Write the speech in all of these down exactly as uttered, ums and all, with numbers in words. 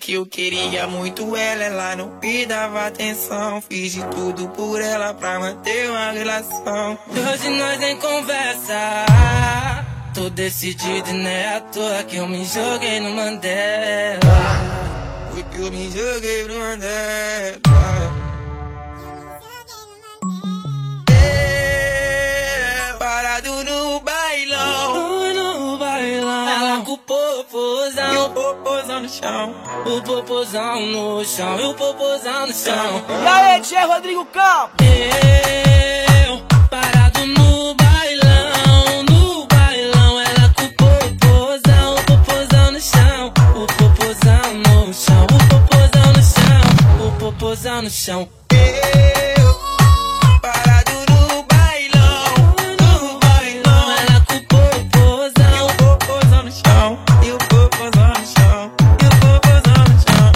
que eu queria muito ela, ela não me dava atenção. Fiz de tudo por ela pra manter uma relação. Hoje nós nem conversa, tô decidido e não é à toa que eu me joguei no Mandela. Foi que eu me joguei no Mandela. É, parado no bailão, no bailão, ela com o popozão e o popozão no chão. O popozão no chão, e o popozão no chão. E aí, Tchê Rodrigo Campos? Eu, parado no bailão, no bailão, ela com o popozão, o popozão no chão. O popozão no chão, o popozão no chão, o popozão no chão. Eu, parado no bailão, no bailão, ela com o popozão, e o popozão no chão, e o popozão no chão, e o popozão no chão.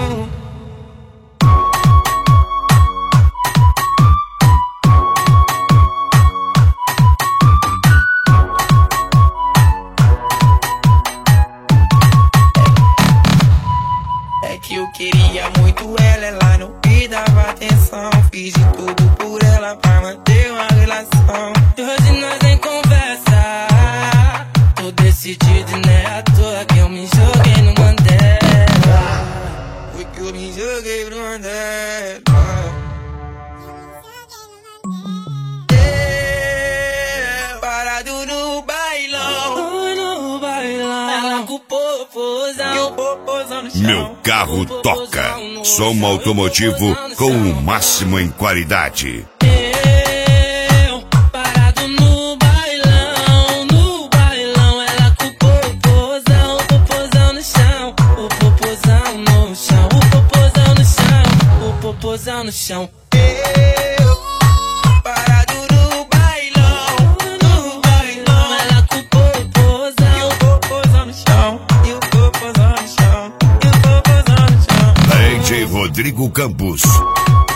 É que eu queria muito ela, ela não me dava atenção. Fiz de tudo por ela pra manter uma relação. Hoje nós nem conversa, tô decidido e não é à toa que eu me joguei no Mandela. Foi que eu me joguei no Mandela. É, parado no bailão, No bailão, ela com o popozão, e o popozão no chão. Meu carro toca. Som automotivo com o máximo em qualidade. Eu, parado no bailão, no bailão, ela com o popozão, o popozão no chão. O popozão no chão, o popozão no chão, o popozão no chão. Eu, parado no bailão, no bailão, Ela com o popozão, e o popozão no chão, e o popozão no chão, e o popozão no chão. D J Rodrigo Campos.